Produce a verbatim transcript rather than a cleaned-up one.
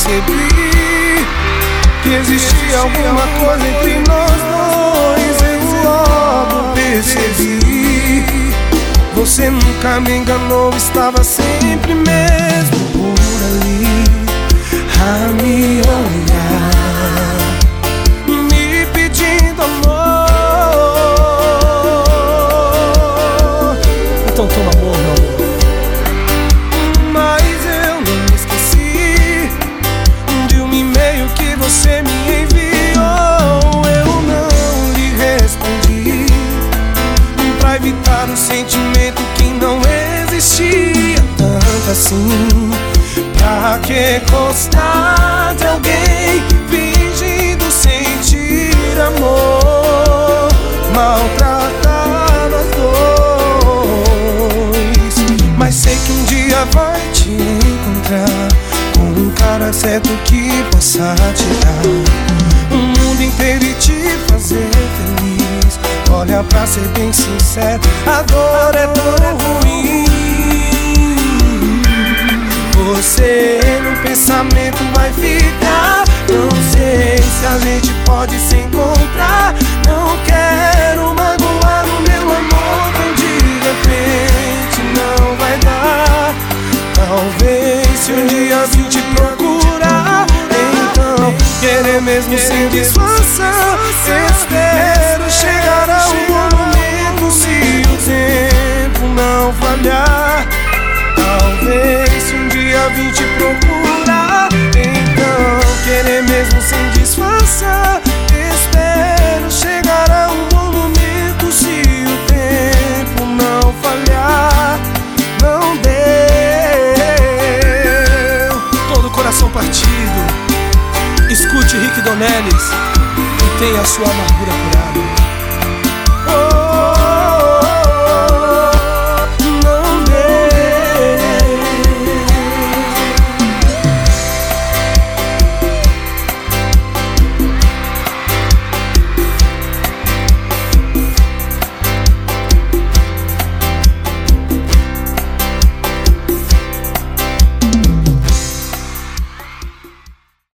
percebi que existia alguma coisa entre nós dois. Eu logo percebi. Você nunca me enganou, estava sempre mesmo por ali a me olhar, me pedindo amor. Então toma amor, meu amor. Mas eu não esqueci de um e-mail que você me enviou. Eu não lhe respondi pra evitar um sentimento que não existia tanto assim. Pra que gostar de alguém fingindo sentir amor, maltratar nós dois? Mas sei que um dia vai te encontrar com um cara certo que possa te dar o mundo inteiro e te fazer feliz. Olha, pra ser bem sincero, a dor é tão ruim. Você no pensamento vai ficar. Não sei se a gente pode se encontrar. Não quero magoar o meu amor, tão de repente não vai dar. Talvez se um dia vim te procurar, então querer mesmo sem disfarçar. Espero chegar ao momento, se o tempo não falhar. Talvez se um dia vim te procurar, então querer mesmo sem disfarçar. Espero chegar a um bom momento, se o tempo não falhar. Não deu. Todo coração partido, escute Rick Donellis e tenha a sua amargura curada.